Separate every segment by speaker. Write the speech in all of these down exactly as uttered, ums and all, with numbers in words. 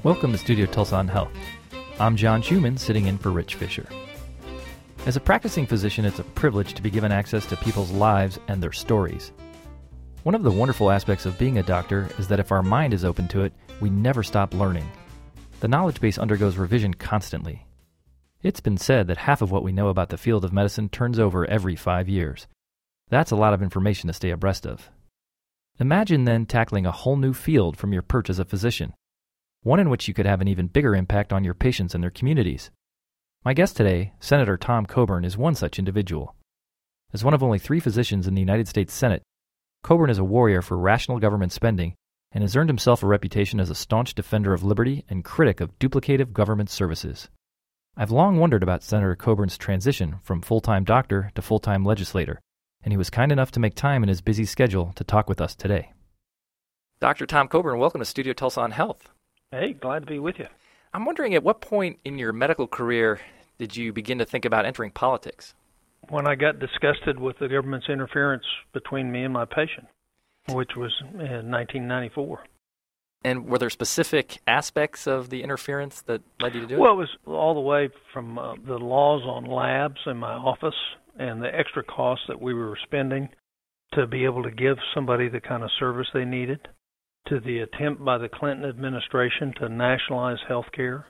Speaker 1: Welcome to Studio Tulsa on Health. I'm John Schumann, sitting in for Rich Fisher. As a practicing physician, it's a privilege to be given access to people's lives and their stories. One of the wonderful aspects of being a doctor is that if our mind is open to it, we never stop learning. The knowledge base undergoes revision constantly. It's been said that half of what we know about the field of medicine turns over every five years. That's a lot of information to stay abreast of. Imagine then tackling a whole new field from your perch as a physician, one in which you could have an even bigger impact on your patients and their communities. My guest today, Senator Tom Coburn, is one such individual. As one of only three physicians in the United States Senate, Coburn is a warrior for rational government spending and has earned himself a reputation as a staunch defender of liberty and critic of duplicative government services. I've long wondered about Senator Coburn's transition from full-time doctor to full-time legislator, and he was kind enough to make time in his busy schedule to talk with us today. Doctor Tom Coburn, welcome to Studio Tulsa on Health.
Speaker 2: Hey, glad to be with you.
Speaker 1: I'm wondering, at what point in your medical career did you begin to think about entering politics?
Speaker 2: When I got disgusted with the government's interference between me and my patient, which was in nineteen ninety-four.
Speaker 1: And were there specific aspects of the interference that led you to do it?
Speaker 2: Well, it was all the way from uh, the laws on labs in my office and the extra costs that we were spending to be able to give somebody the kind of service they needed, to the attempt by the Clinton administration to nationalize health care,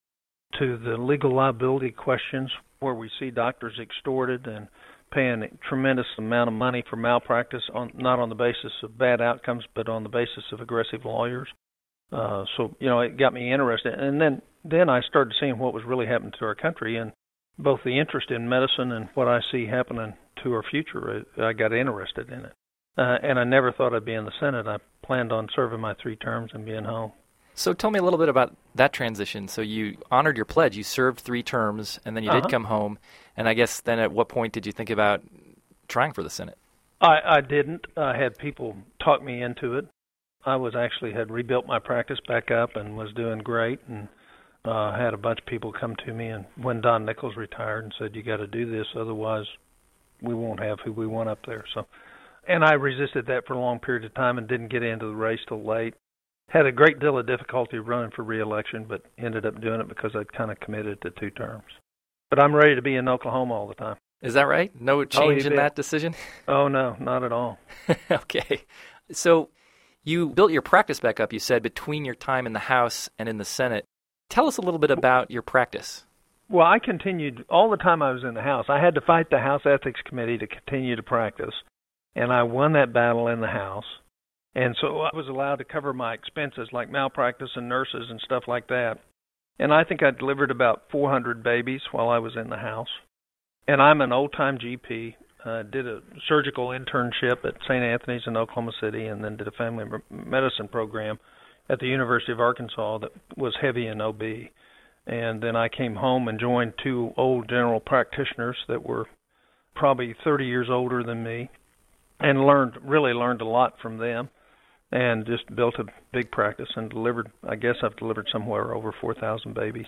Speaker 2: to the legal liability questions where we see doctors extorted and paying a tremendous amount of money for malpractice, on not on the basis of bad outcomes, but on the basis of aggressive lawyers. Uh, so, you know, it got me interested. And then, then I started seeing what was really happening to our country, and both the interest in medicine and what I see happening to our future, I got interested in it. Uh, and I never thought I'd be in the Senate. I planned on serving my three terms and being home.
Speaker 1: So tell me a little bit about that transition. So you honored your pledge. You served three terms, and then you
Speaker 2: uh-huh.
Speaker 1: did come home. And I guess then at what point did you think about trying for the Senate?
Speaker 2: I, I didn't. I had people talk me into it. I was actually had rebuilt my practice back up and was doing great, and uh, had a bunch of people come to me. And when Don Nichols retired and said, "You got to do this, otherwise we won't have who we want up there." So. And I resisted that for a long period of time and didn't get into the race till late. Had a great deal of difficulty running for re-election, but ended up doing it because I'd kind of committed to two terms. But I'm ready to be in Oklahoma all the time.
Speaker 1: Is that right? No change
Speaker 2: oh,
Speaker 1: in that decision?
Speaker 2: Oh, no, not at all.
Speaker 1: Okay. So you built your practice back up, you said, between your time in the House and in the Senate. Tell us a little bit about your practice.
Speaker 2: Well, I continued all the time I was in the House. I had to fight the House Ethics Committee to continue to practice. And I won that battle in the House. And so I was allowed to cover my expenses like malpractice and nurses and stuff like that. And I think I delivered about four hundred babies while I was in the House. And I'm an old-time G P. Uh, did a surgical internship at Saint Anthony's in Oklahoma City and then did a family medicine program at the University of Arkansas that was heavy in O B. And then I came home and joined two old general practitioners that were probably thirty years older than me. And learned, really learned a lot from them, and just built a big practice and delivered, I guess I've delivered somewhere over four thousand babies.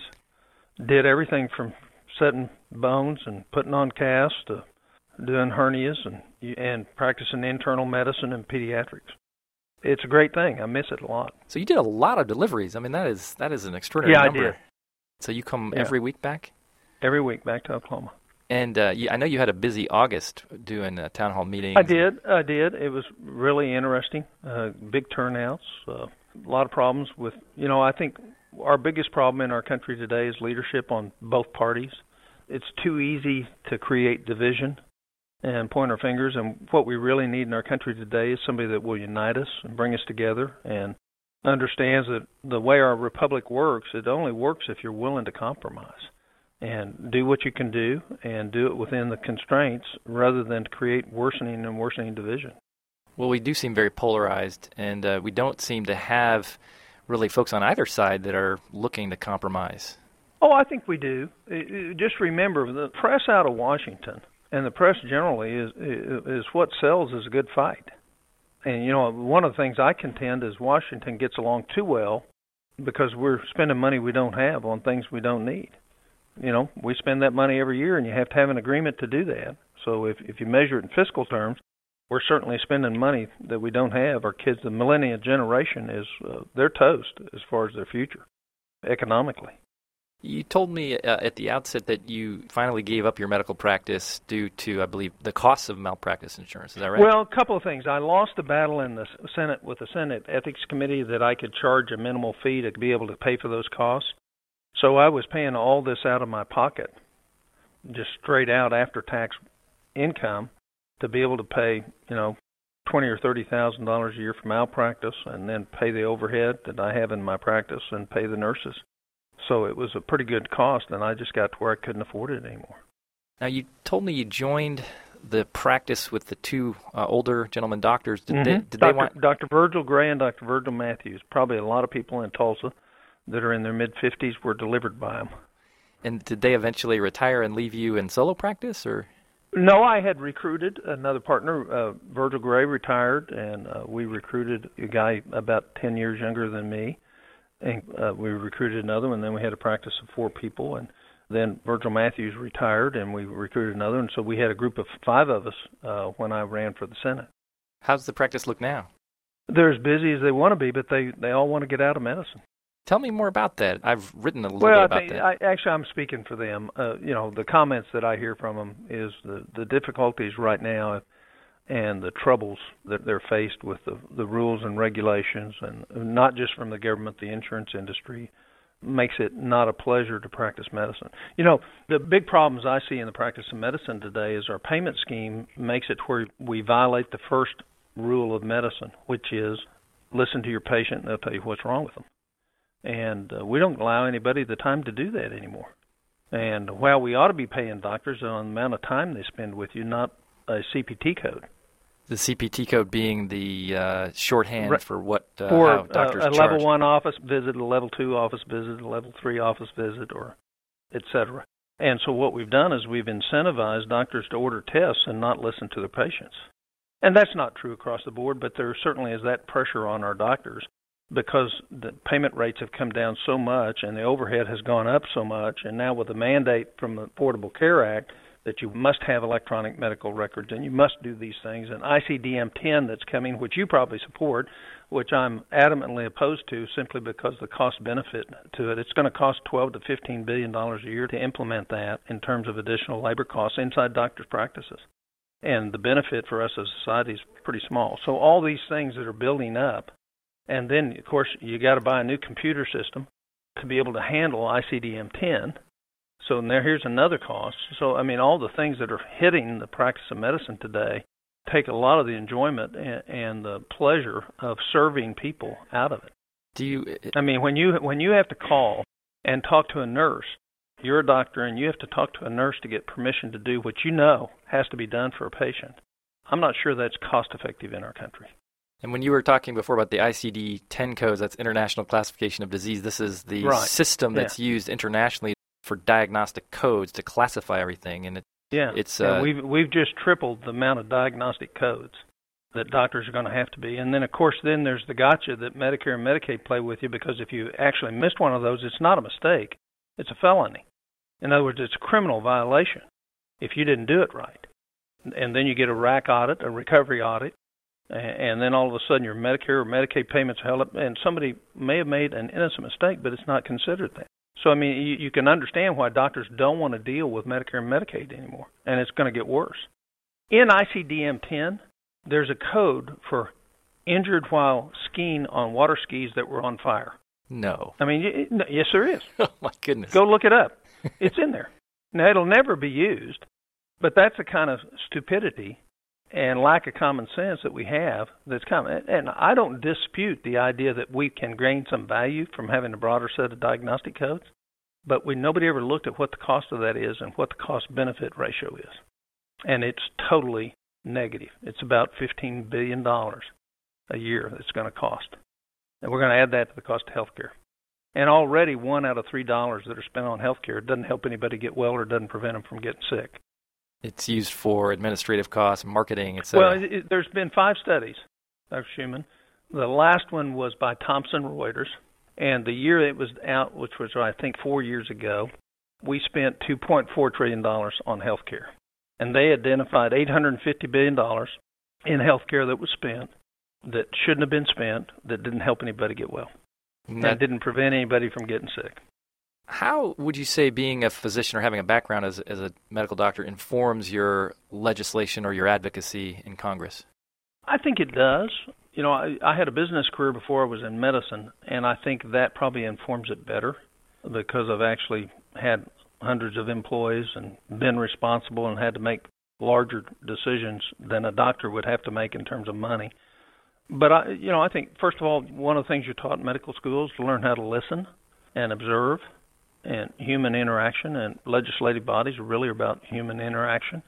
Speaker 2: Did everything from setting bones and putting on casts to doing hernias and and practicing internal medicine and pediatrics. It's a great thing. I miss it a lot.
Speaker 1: So you did a lot of deliveries. I mean, that is that is an extraordinary
Speaker 2: yeah,
Speaker 1: number.
Speaker 2: Yeah, I did.
Speaker 1: So you come
Speaker 2: yeah.
Speaker 1: every week back?
Speaker 2: Every week back to Oklahoma.
Speaker 1: And uh, you, I know you had a busy August doing uh, town hall meetings.
Speaker 2: I did. I did. It was really interesting. Uh, big turnouts. Uh, a lot of problems with, you know, I think our biggest problem in our country today is leadership on both parties. It's too easy to create division and point our fingers. And what we really need in our country today is somebody that will unite us and bring us together and understands that the way our republic works, it only works if you're willing to compromise. And do what you can do, and do it within the constraints, rather than to create worsening and worsening division.
Speaker 1: Well, we do seem very polarized, and uh, we don't seem to have really folks on either side that are looking to compromise.
Speaker 2: Oh, I think we do. It, it, just remember, the press out of Washington, and the press generally, is, is what sells is a good fight. And, you know, one of the things I contend is Washington gets along too well because we're spending money we don't have on things we don't need. You know, we spend that money every year, and you have to have an agreement to do that. So if if you measure it in fiscal terms, we're certainly spending money that we don't have. Our kids, the millennial generation, is uh, they're toast as far as their future. economically.
Speaker 1: You told me uh, at the outset that you finally gave up your medical practice due to, I believe, the costs of malpractice insurance. Is that right?
Speaker 2: Well, a couple of things. I lost a battle in the Senate with the Senate Ethics Committee that I could charge a minimal fee to be able to pay for those costs. So I was paying all this out of my pocket, just straight out after-tax income, to be able to pay, you know, twenty or thirty thousand dollars a year for malpractice, and then pay the overhead that I have in my practice and pay the nurses. So it was a pretty good cost, and I just got to where I couldn't afford it anymore.
Speaker 1: Now, you told me you joined the practice with the two uh, older gentlemen doctors. Did,
Speaker 2: mm-hmm.
Speaker 1: they, did
Speaker 2: Doctor
Speaker 1: they want
Speaker 2: Doctor Virgil Gray and Doctor Virgil Matthews? Probably a lot of people in Tulsa that are in their mid-fifties were delivered by them.
Speaker 1: And did they eventually retire and leave you in solo practice, or?
Speaker 2: No, I had recruited another partner. Uh, Virgil Gray retired, and uh, we recruited a guy about ten years younger than me. And uh, we recruited another one, and then we had a practice of four people. And then Virgil Matthews retired, and we recruited another. And so we had a group of five of us uh, when I ran for the Senate.
Speaker 1: How's the practice look now?
Speaker 2: They're as busy as they want to be, but they, they all want to get out of medicine.
Speaker 1: Tell me more about that. I've written a little
Speaker 2: well,
Speaker 1: bit
Speaker 2: I
Speaker 1: about
Speaker 2: think,
Speaker 1: that.
Speaker 2: I, actually, I'm speaking for them. Uh, you know, the comments that I hear from them is the, the difficulties right now and the troubles that they're faced with the, the rules and regulations, and not just from the government, the insurance industry, makes it not a pleasure to practice medicine. You know, the big problems I see in the practice of medicine today is our payment scheme makes it where we violate the first rule of medicine, which is listen to your patient and they'll tell you what's wrong with them. And uh, we don't allow anybody the time to do that anymore. And while we ought to be paying doctors on the amount of time they spend with you, not a C P T code.
Speaker 1: The C P T code being the uh, shorthand right. for what uh,
Speaker 2: for
Speaker 1: how doctors
Speaker 2: uh, a
Speaker 1: charge.
Speaker 2: level one office visit, a level two office visit, a level three office visit, or et cetera. And so what we've done is we've incentivized doctors to order tests and not listen to their patients. And that's not true across the board, but there certainly is that pressure on our doctors because the payment rates have come down so much and the overhead has gone up so much. And now with the mandate from the Affordable Care Act that you must have electronic medical records and you must do these things, and I C D M ten that's coming, which you probably support, which I'm adamantly opposed to simply because the cost-benefit to it, it's going to cost twelve to fifteen billion dollars a year to implement that in terms of additional labor costs inside doctors' practices. And the benefit for us as a society is pretty small. So all these things that are building up, and then, of course, you got to buy a new computer system to be able to handle I C D M ten. So now here's another cost. So, I mean, all the things that are hitting the practice of medicine today take a lot of the enjoyment and, and the pleasure of serving people out of it.
Speaker 1: Do you?
Speaker 2: I mean, when you when you have to call and talk to a nurse, you're a doctor and you have to talk to a nurse to get permission to do what you know has to be done for a patient. I'm not sure that's cost-effective in our country.
Speaker 1: And when you were talking before about the I C D ten codes, that's International Classification of Disease, this is the
Speaker 2: right.
Speaker 1: system that's yeah. used internationally for diagnostic codes to classify everything. And it,
Speaker 2: yeah,
Speaker 1: it's
Speaker 2: uh,
Speaker 1: uh,
Speaker 2: we've we've just tripled the amount of diagnostic codes that doctors are going to have to be. And then, of course, then there's the gotcha that Medicare and Medicaid play with you, because if you actually missed one of those, it's not a mistake. It's a felony. In other words, it's a criminal violation if you didn't do it right. And then you get a R A C audit, a recovery audit, and then all of a sudden your Medicare or Medicaid payments are held up, and somebody may have made an innocent mistake, but it's not considered that. So, I mean, you, you can understand why doctors don't want to deal with Medicare and Medicaid anymore, and it's going to get worse. In I C D M ten, there's a code for injured while skiing on water skis that were on fire.
Speaker 1: No.
Speaker 2: I mean, it, yes, there is.
Speaker 1: Oh, my goodness.
Speaker 2: Go look it up. It's in there. Now, it'll never be used, but that's the kind of stupidity and lack of common sense that we have that's coming. And I don't dispute the idea that we can gain some value from having a broader set of diagnostic codes, but we nobody ever looked at what the cost of that is and what the cost-benefit ratio is. And it's totally negative. It's about fifteen billion dollars a year that's going to cost. And we're going to add that to the cost of health care. And already one out of three dollars that are spent on health care doesn't help anybody get well or doesn't prevent them from getting sick.
Speaker 1: It's used for administrative costs, marketing, et cetera.
Speaker 2: Well, it, it, there's been five studies, Doctor Schumann. The last one was by Thomson Reuters, and the year it was out, which was, I think, four years ago, we spent two point four trillion dollars on health care. And they identified eight hundred fifty billion dollars in health care that was spent that shouldn't have been spent, that didn't help anybody get well. and that didn't prevent anybody from getting sick.
Speaker 1: How would you say being a physician or having a background as, as a medical doctor informs your legislation or your advocacy in Congress?
Speaker 2: I think it does. You know, I, I had a business career before I was in medicine, and I think that probably informs it better because I've actually had hundreds of employees and been responsible and had to make larger decisions than a doctor would have to make in terms of money. But, I, you know, I think, first of all, one of the things you're taught in medical school is to learn how to listen and observe. And human interaction, and legislative bodies are really about human interaction.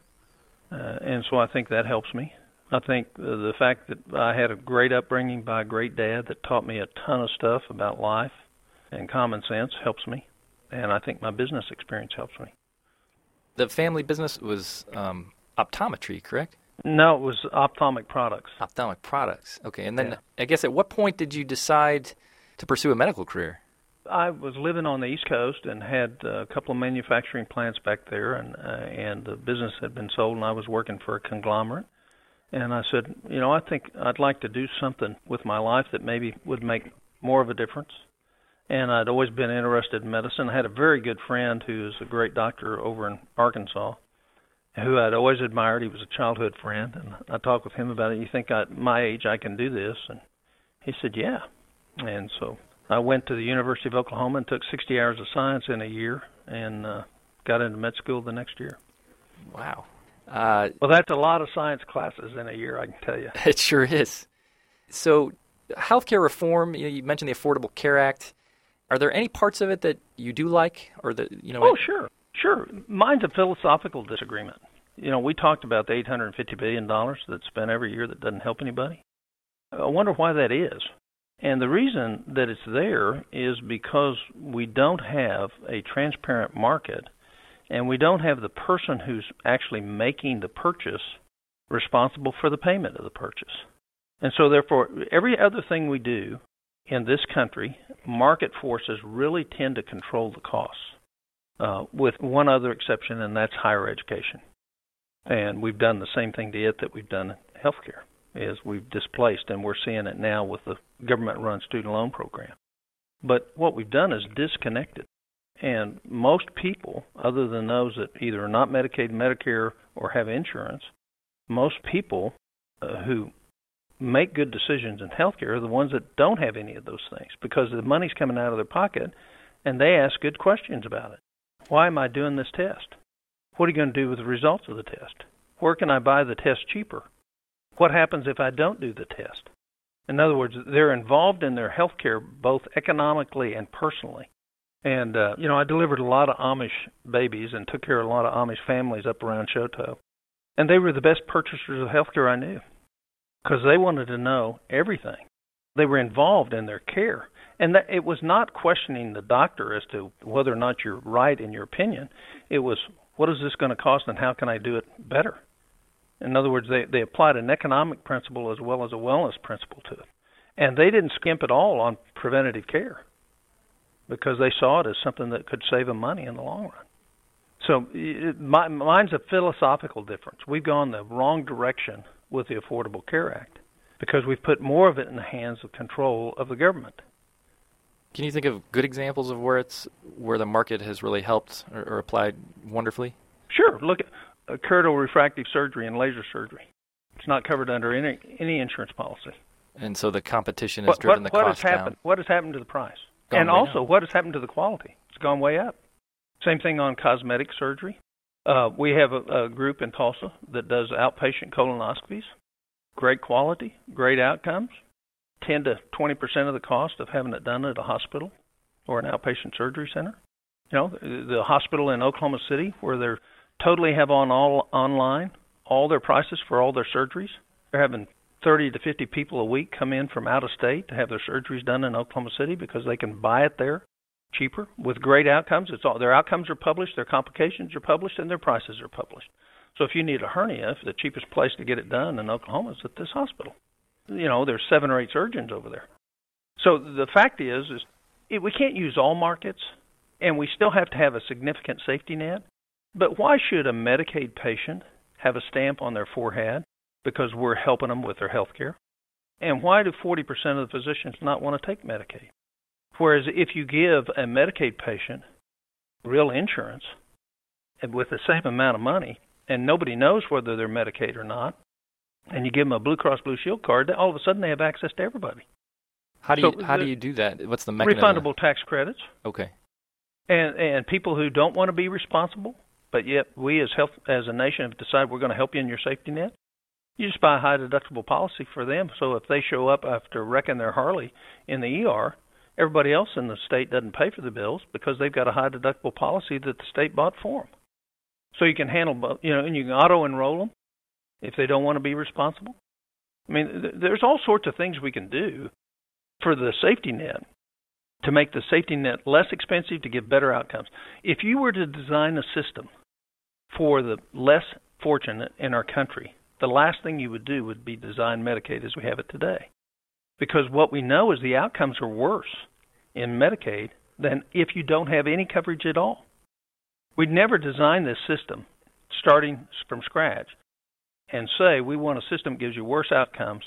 Speaker 2: Uh, and so I think that helps me. I think uh, the fact that I had a great upbringing by a great dad that taught me a ton of stuff about life and common sense helps me. And I think my business experience helps me.
Speaker 1: The family business was um, optometry, correct?
Speaker 2: No, it was ophthalmic products.
Speaker 1: Ophthalmic products. Okay. And then
Speaker 2: yeah.
Speaker 1: I guess at what point did you decide to pursue a medical career?
Speaker 2: I was living on the East Coast and had a couple of manufacturing plants back there, and uh, and the business had been sold, and I was working for a conglomerate. And I said, you know, I think I'd like to do something with my life that maybe would make more of a difference. And I'd always been interested in medicine. I had a very good friend who is a great doctor over in Arkansas, who I'd always admired. He was a childhood friend, and I talked with him about it. You think at my age I can do this? And he said, yeah. And so I went to the University of Oklahoma and took sixty hours of science in a year and uh, got into med school the next year.
Speaker 1: Wow. Uh,
Speaker 2: well, that's a lot of science classes in a year, I can tell you.
Speaker 1: It sure is. So healthcare reform, you know, you mentioned the Affordable Care Act. Are there any parts of it that you do like? or that you know?
Speaker 2: Oh, sure. Sure. Mine's a philosophical disagreement. You know, we talked about the eight hundred fifty billion dollars that's spent every year that doesn't help anybody. I wonder why that is. And the reason that it's there is because we don't have a transparent market, and we don't have the person who's actually making the purchase responsible for the payment of the purchase. And so therefore, every other thing we do in this country, market forces really tend to control the costs, uh, with one other exception, and that's higher education. And we've done the same thing to it that we've done in healthcare. Is we've displaced, and we're seeing it now with the government-run student loan program. But what we've done is disconnected. And most people, other than those that either are not Medicaid, Medicare, or have insurance, most people uh, who make good decisions in healthcare are the ones that don't have any of those things because the money's coming out of their pocket, and they ask good questions about it. Why am I doing this test? What are you going to do with the results of the test? Where can I buy the test cheaper? What happens if I don't do the test? In other words, they're involved in their health care both economically and personally. And, uh, you know, I delivered a lot of Amish babies and took care of a lot of Amish families up around Choteau. And they were the best purchasers of health care I knew because they wanted to know everything. They were involved in their care. And that, it was not questioning the doctor as to whether or not you're right in your opinion. It was, what is this going to cost and how can I do it better? In other words, they, they applied an economic principle as well as a wellness principle to it. And they didn't skimp at all on preventative care because they saw it as something that could save them money in the long run. So it, my, mine's a philosophical difference. We've gone the wrong direction with the Affordable Care Act because we've put more of it in the hands of control of the government.
Speaker 1: Can you think of good examples of where it's where the market has really helped or, or applied wonderfully?
Speaker 2: Sure. Look at uh, keratocondylar refractive surgery and laser surgery. It's not covered under any any insurance policy.
Speaker 1: And so the competition has
Speaker 2: what,
Speaker 1: driven
Speaker 2: what,
Speaker 1: the
Speaker 2: what
Speaker 1: cost
Speaker 2: has happened,
Speaker 1: down.
Speaker 2: What has happened to the price?
Speaker 1: Gone
Speaker 2: and
Speaker 1: way
Speaker 2: also,
Speaker 1: up.
Speaker 2: what has happened to the quality? It's gone way up. Same thing on cosmetic surgery. Uh, we have a, a group in Tulsa that does outpatient colonoscopies. Great quality, great outcomes. ten to twenty percent of the cost of having it done at a hospital or an outpatient surgery center. You know, the, the hospital in Oklahoma City where they're totally have on all online all their prices for all their surgeries. They're having thirty to fifty people a week come in from out of state to have their surgeries done in Oklahoma City because they can buy it there cheaper with great outcomes. It's all their outcomes are published, their complications are published, and their prices are published. So if you need a hernia, the cheapest place to get it done in Oklahoma is at this hospital. You know, there's seven or eight surgeons over there. So the fact is, is it, we can't use all markets, and we still have to have a significant safety net. But why should a Medicaid patient have a stamp on their forehead because we're helping them with their health care? And why do forty percent of the physicians not want to take Medicaid? Whereas if you give a Medicaid patient real insurance and with the same amount of money, and nobody knows whether they're Medicaid or not, and you give them a Blue Cross Blue Shield card, all of a sudden they have access to everybody.
Speaker 1: How do you so how do you do that? What's the mechanism?
Speaker 2: Refundable tax credits.
Speaker 1: Okay.
Speaker 2: And and people who don't want to be responsible, but yet we as health as a nation have decided we're going to help you in your safety net. You just buy a high deductible policy for them, so if they show up after wrecking their Harley in the E R, everybody else in the state doesn't pay for the bills because they've got a high deductible policy that the state bought for them. So you can handle, you know, and you can auto enroll them if they don't want to be responsible. I mean, th- there's all sorts of things we can do for the safety net to make the safety net less expensive to give better outcomes. If you were to design a system for the less fortunate in our country, the last thing you would do would be design Medicaid as we have it today. Because what we know is the outcomes are worse in Medicaid than if you don't have any coverage at all. We'd never design this system starting from scratch and say we want a system that gives you worse outcomes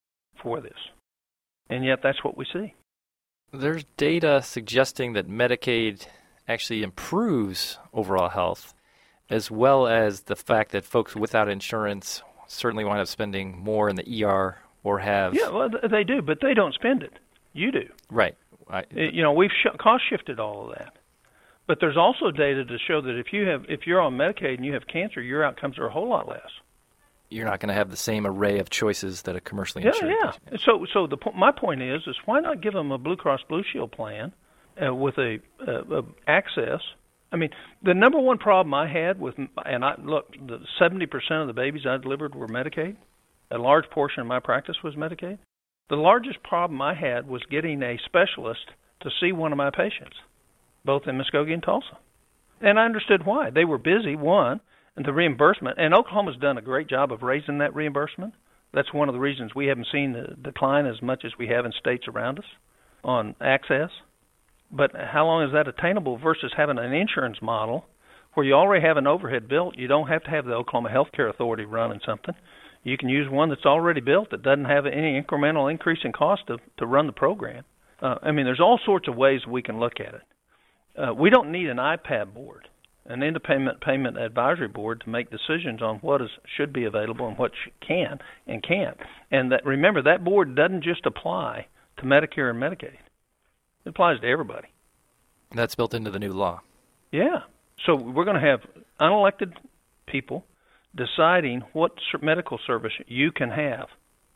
Speaker 2: for this. And yet that's what we see.
Speaker 1: There's data suggesting that Medicaid actually improves overall health, as well as the fact that folks without insurance certainly wind up spending more in the E R or have...
Speaker 2: Yeah, well, they do, but they don't spend it. You do.
Speaker 1: Right. I,
Speaker 2: you know, we've sh- cost shifted all of that. But there's also data to show that if you have, if you're on Medicaid and you have cancer, your outcomes are a whole lot less.
Speaker 1: You're not going to have the same array of choices that a commercially
Speaker 2: yeah,
Speaker 1: insured
Speaker 2: Yeah, yeah. So, so the my point is, is why not give them a Blue Cross Blue Shield plan uh, with a, uh, a access? I mean, the number one problem I had with, and I look, the seventy percent of the babies I delivered were Medicaid. A large portion of my practice was Medicaid. The largest problem I had was getting a specialist to see one of my patients, both in Muskogee and Tulsa. And I understood why. They were busy, one, and the reimbursement. And Oklahoma's done a great job of raising that reimbursement. That's one of the reasons we haven't seen the decline as much as we have in states around us on access. But how long is that attainable versus having an insurance model where you already have an overhead built? You don't have to have the Oklahoma Health Care Authority running something. You can use one that's already built that doesn't have any incremental increase in cost to, to run the program. Uh, I mean, there's all sorts of ways we can look at it. Uh, we don't need an I P A B board, an independent payment advisory board, to make decisions on what is should be available and what sh- can and can't. And that, remember, that board doesn't just apply to Medicare and Medicaid. It applies to everybody.
Speaker 1: That's built into the new law.
Speaker 2: Yeah. So we're going to have unelected people deciding what medical service you can have,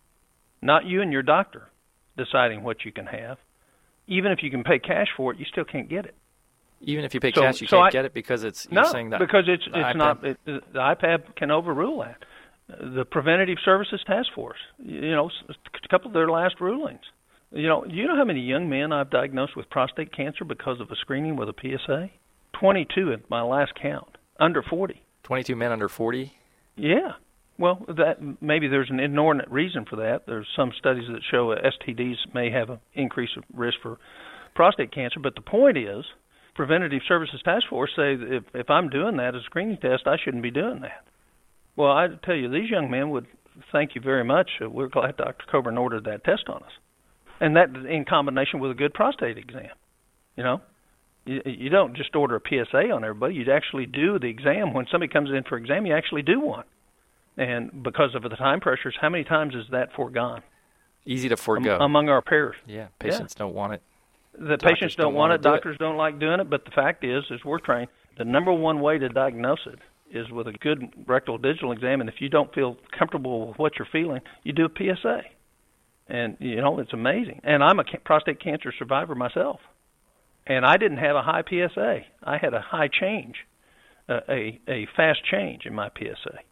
Speaker 2: not you and your doctor deciding what you can have. Even if you can pay cash for it, you still can't get it.
Speaker 1: Even if you pay
Speaker 2: so,
Speaker 1: cash, you
Speaker 2: so
Speaker 1: can't
Speaker 2: I,
Speaker 1: get it because it's you're
Speaker 2: no,
Speaker 1: saying that
Speaker 2: because it's it's
Speaker 1: I P A B.
Speaker 2: not it, the I P A B can overrule that. The Preventative Services Task Force, you know, a couple of their last rulings. You know, you know how many young men I've diagnosed with prostate cancer because of a screening with a P S A? twenty-two at my last count, under forty.
Speaker 1: twenty-two men under forty?
Speaker 2: Yeah. Well, that maybe there's an inordinate reason for that. There's some studies that show S T Ds may have an increased risk for prostate cancer, but the point is, Preventative Services Task Force say that if, if I'm doing that as a screening test, I shouldn't be doing that. Well, I tell you, these young men would thank you very much. We're glad Doctor Coburn ordered that test on us. And that in combination with a good prostate exam. You know, you, you don't just order a P S A on everybody. You actually do the exam. When somebody comes in for exam, you actually do one. And because of the time pressures, how many times is that foregone?
Speaker 1: Easy to forego.
Speaker 2: Um, among our peers.
Speaker 1: Yeah, patients yeah. don't want it.
Speaker 2: The
Speaker 1: doctors
Speaker 2: patients don't,
Speaker 1: don't
Speaker 2: want it.
Speaker 1: Do
Speaker 2: doctors
Speaker 1: it.
Speaker 2: don't like doing it. But the fact is, is we're trained. The number one way to diagnose it is with a good rectal digital exam. And if you don't feel comfortable with what you're feeling, you do a P S A. And, you know, it's amazing. And I'm a ca- prostate cancer survivor myself. And I didn't have a high P S A. I had a high change, uh, a, a fast change in my P S A.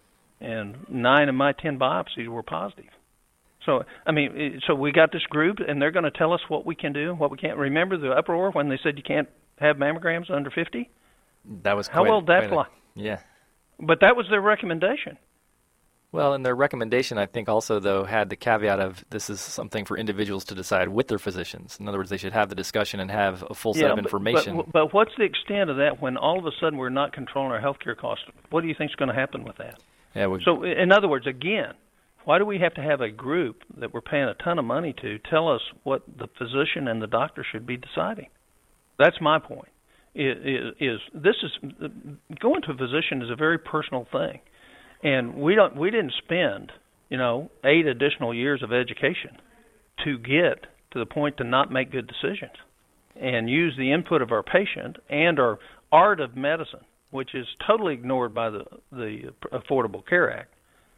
Speaker 2: And nine of my ten biopsies were positive. So, I mean, so we got this group, and they're going to tell us what we can do, what we can't. Remember the uproar when they said you can't have mammograms under fifty?
Speaker 1: That was
Speaker 2: How
Speaker 1: quite,
Speaker 2: well did that
Speaker 1: quite
Speaker 2: fly?
Speaker 1: A, yeah.
Speaker 2: But that was their recommendation.
Speaker 1: Well, and their recommendation, I think, also, though, had the caveat of this is something for individuals to decide with their physicians. In other words, they should have the discussion and have a full set
Speaker 2: yeah,
Speaker 1: of
Speaker 2: but,
Speaker 1: information.
Speaker 2: But, but what's the extent of that when all of a sudden we're not controlling our health care costs? What do you think is going to happen with that?
Speaker 1: Yeah, we,
Speaker 2: so, in other words, again, Why do we have to have a group that we're paying a ton of money to tell us what the physician and the doctor should be deciding? That's my point. Is, is this is going to a physician is a very personal thing, and we don't we didn't spend you know eight additional years of education to get to the point to not make good decisions and use the input of our patient and our art of medicine, which is totally ignored by the the Affordable Care Act.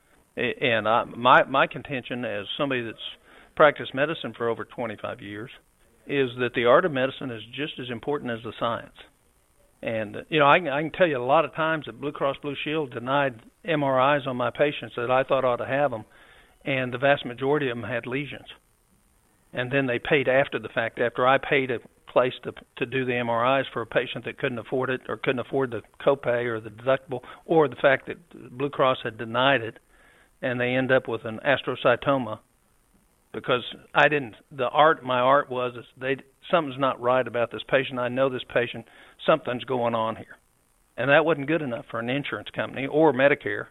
Speaker 2: And I, my my contention as somebody that's practiced medicine for over twenty-five years is that the art of medicine is just as important as the science. And, you know, I, I can tell you a lot of times that Blue Cross Blue Shield denied M R Is on my patients that I thought ought to have them, and the vast majority of them had lesions. And then they paid after the fact, after I paid a place to to do the M R Is for a patient that couldn't afford it or couldn't afford the copay or the deductible, or the fact that Blue Cross had denied it, and they end up with an astrocytoma because I didn't, the art, my art was, is they something's not right about this patient. I know this patient, something's going on here. And that wasn't good enough for an insurance company or Medicare.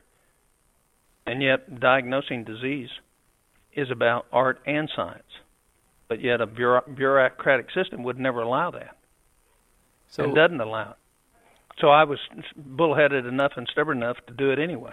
Speaker 2: And yet diagnosing disease is about art and science. But yet a bureau- bureaucratic system would never allow that. So it doesn't allow it. So I was bullheaded enough and stubborn enough to do it anyway.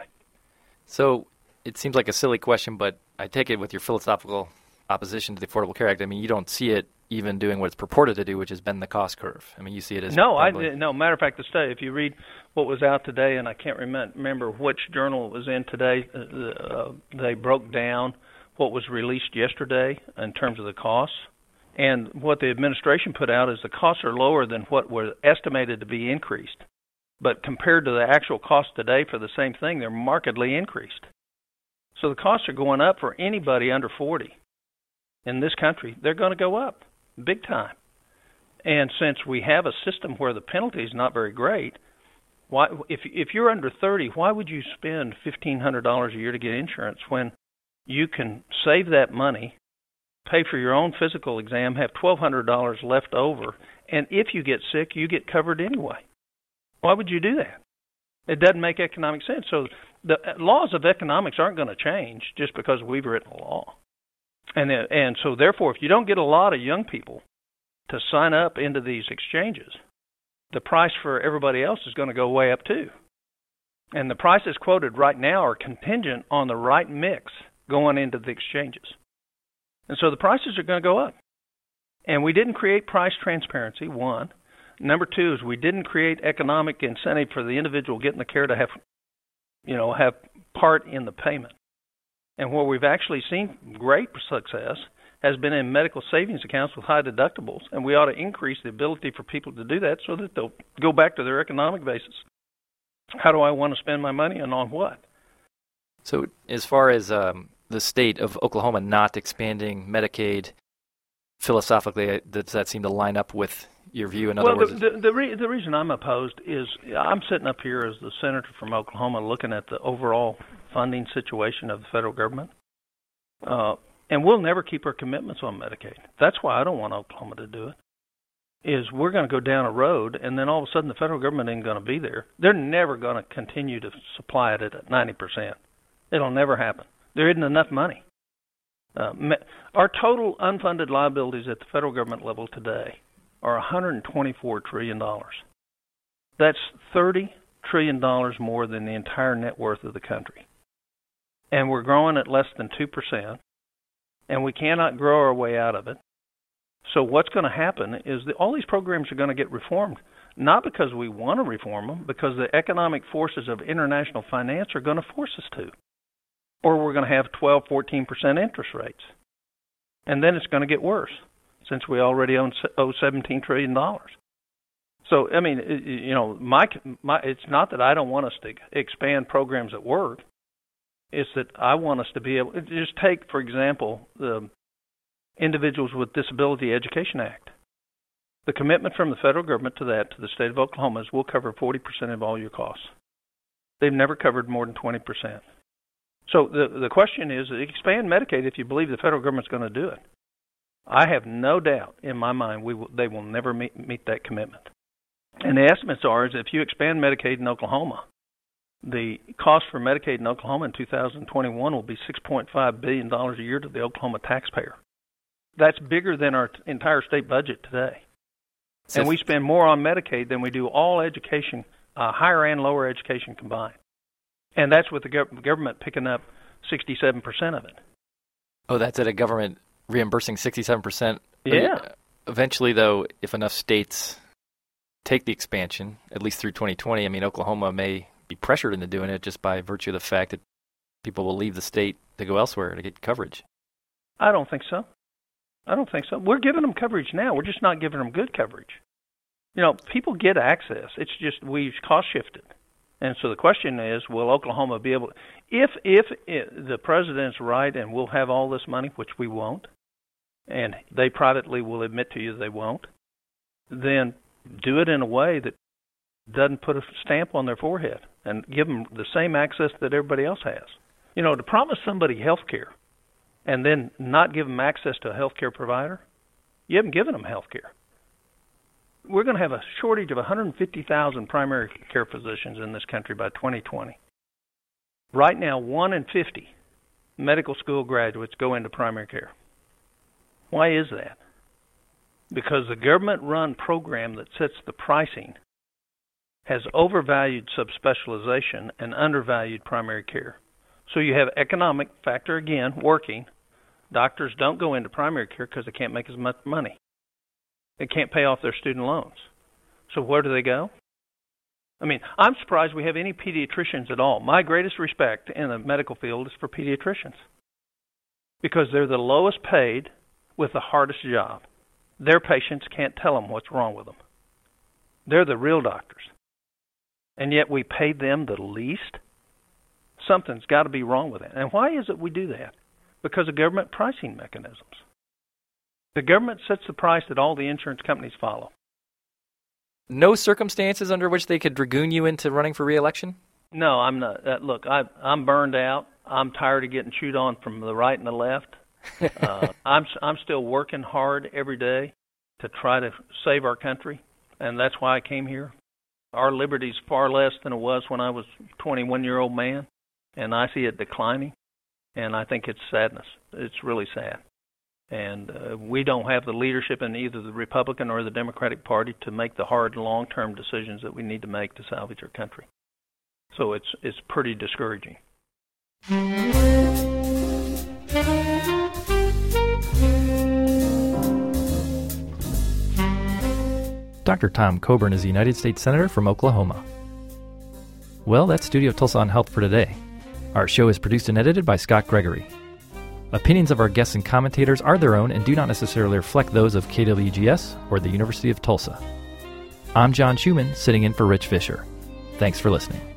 Speaker 1: So it seems like a silly question, but I take it with your philosophical opposition to the Affordable Care Act. I mean, you don't see it even doing what it's purported to do, which is bend the cost curve. I mean, you see it as
Speaker 2: no.
Speaker 1: probably...
Speaker 2: I no. Matter of fact, the study. If you read what was out today, and I can't remember which journal it was in today, uh, they broke down what was released yesterday in terms of the costs, and what the administration put out is the costs are lower than what were estimated to be increased, but compared to the actual cost today for the same thing, they're markedly increased. So the costs are going up for anybody under forty in this country. They're going to go up big time. And since we have a system where the penalty is not very great, why, if if you're under thirty, why would you spend fifteen hundred dollars a year to get insurance when you can save that money, pay for your own physical exam, have twelve hundred dollars left over, and if you get sick, you get covered anyway? Why would you do that? It doesn't make economic sense. So the laws of economics aren't going to change just because we've written a law. And and so therefore, if you don't get a lot of young people to sign up into these exchanges, the price for everybody else is going to go way up too. And the prices quoted right now are contingent on the right mix going into the exchanges. And so the prices are going to go up. And we didn't create price transparency, one. Number two is we didn't create economic incentive for the individual getting the care to have, you know, have part in the payment. And where we've actually seen great success has been in medical savings accounts with high deductibles, and we ought to increase the ability for people to do that so that they'll go back to their economic basis. How do I want to spend my money and on what?
Speaker 1: So as far as um, the state of Oklahoma not expanding Medicaid, philosophically, does that seem to line up with your view? In other
Speaker 2: well,
Speaker 1: words,
Speaker 2: the the, the, re- the reason I'm opposed is I'm sitting up here as the senator from Oklahoma looking at the overall funding situation of the federal government, uh, and we'll never keep our commitments on Medicaid. That's why I don't want Oklahoma to do it, is we're going to go down a road, and then all of a sudden the federal government ain't going to be there. They're never going to continue to supply it at ninety percent. It'll never happen. There isn't enough money. Uh, our total unfunded liabilities at the federal government level today are one hundred twenty-four trillion dollars. That's thirty trillion dollars more than the entire net worth of the country. And we're growing at less than two percent, and we cannot grow our way out of it. So what's going to happen is that all these programs are going to get reformed, not because we want to reform them, because the economic forces of international finance are going to force us to. Or we're going to have twelve, fourteen percent interest rates. And then it's going to get worse, since we already own, owe seventeen trillion dollars. So, I mean, you know, my, my, it's not that I don't want us to expand programs at work. It's that I want us to be able to just take, for example, the Individuals with Disability Education Act. The commitment from the federal government to that, to the state of Oklahoma, is we'll cover forty percent of all your costs. They've never covered more than twenty percent. So the the question is, expand Medicaid if you believe the federal government's going to do it. I have no doubt in my mind we will, they will never meet, meet that commitment. And the estimates are is if you expand Medicaid in Oklahoma, The cost for Medicaid in Oklahoma in two thousand twenty-one will be six point five billion dollars a year to the Oklahoma taxpayer. That's bigger than our entire state budget today. So and we spend more on Medicaid than we do all education, uh, higher and lower education combined. And that's with the gov- government picking up sixty-seven percent of it.
Speaker 1: Oh, that's at a government reimbursing sixty-seven percent?
Speaker 2: Yeah.
Speaker 1: Eventually, though, if enough states take the expansion, at least through twenty twenty, I mean, Oklahoma may be pressured into doing it just by virtue of the fact that people will leave the state to go elsewhere to get coverage.
Speaker 2: I don't think so. I don't think so. We're giving them coverage now. We're just not giving them good coverage. You know, people get access. It's just we've cost shifted. And so the question is, will Oklahoma be able to, if if it, the president's right and we'll have all this money, which we won't, and they privately will admit to you they won't, then do it in a way that doesn't put a stamp on their forehead and give them the same access that everybody else has. You know, to promise somebody health care and then not give them access to a health care provider, you haven't given them health care. We're going to have a shortage of one hundred fifty thousand primary care physicians in this country by twenty twenty. Right now, one in fifty medical school graduates go into primary care. Why is that? Because the government-run program that sets the pricing has overvalued subspecialization and undervalued primary care. So you have economic factor again working. Doctors don't go into primary care because they can't make as much money. They can't pay off their student loans. So where do they go? I mean, I'm surprised we have any pediatricians at all. My greatest respect in the medical field is for pediatricians because they're the lowest paid with the hardest job. Their patients can't tell them what's wrong with them. They're the real doctors. And yet we pay them the least? Something's got to be wrong with that. And why is it we do that? Because of government pricing mechanisms. The government sets the price that all the insurance companies follow.
Speaker 1: No circumstances under which they could dragoon you into running for re-election?
Speaker 2: No, I'm not. Uh, look, I, I'm burned out. I'm tired of getting chewed on from the right and the left. uh, I'm I'm still working hard every day to try to save our country, and that's why I came here. Our liberty's far less than it was when I was a twenty-one-year-old man, and I see it declining, and I think it's sadness. It's really sad. And uh, we don't have the leadership in either the Republican or the Democratic Party to make the hard long-term decisions that we need to make to salvage our country. So it's it's pretty discouraging.
Speaker 1: Doctor Tom Coburn is a United States Senator from Oklahoma. Well, that's Studio Tulsa on Health for today. Our show is produced and edited by Scott Gregory. Opinions of our guests and commentators are their own and do not necessarily reflect those of K W G S or the University of Tulsa. I'm John Schumann, sitting in for Rich Fisher. Thanks for listening.